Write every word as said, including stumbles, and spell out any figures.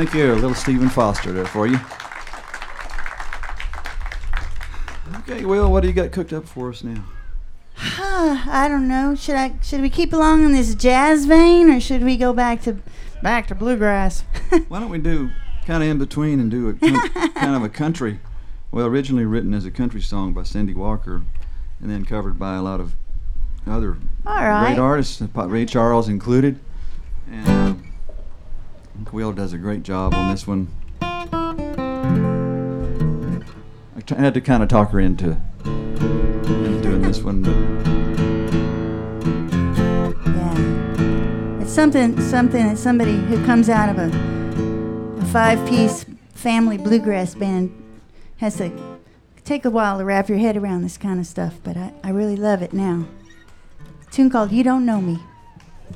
Thank you. A little Stephen Foster there for you. Okay, Will, what do you got cooked up for us now? I don't know. Should I? Should we keep along in this jazz vein, or should we go back to back to bluegrass? Why don't we do kind of in between and do a kind of a country? Well, originally written as a country song by Cindy Walker, and then covered by a lot of other All right. great artists, Ray Charles included. And uh, I think Will does a great job on this one. I t- had to kind of talk her into, into doing this one. But yeah, it's something something that somebody who comes out of a, a five-piece family bluegrass band has to take a while to wrap your head around this kind of stuff. But I, I really love it now. A tune called "You Don't Know Me."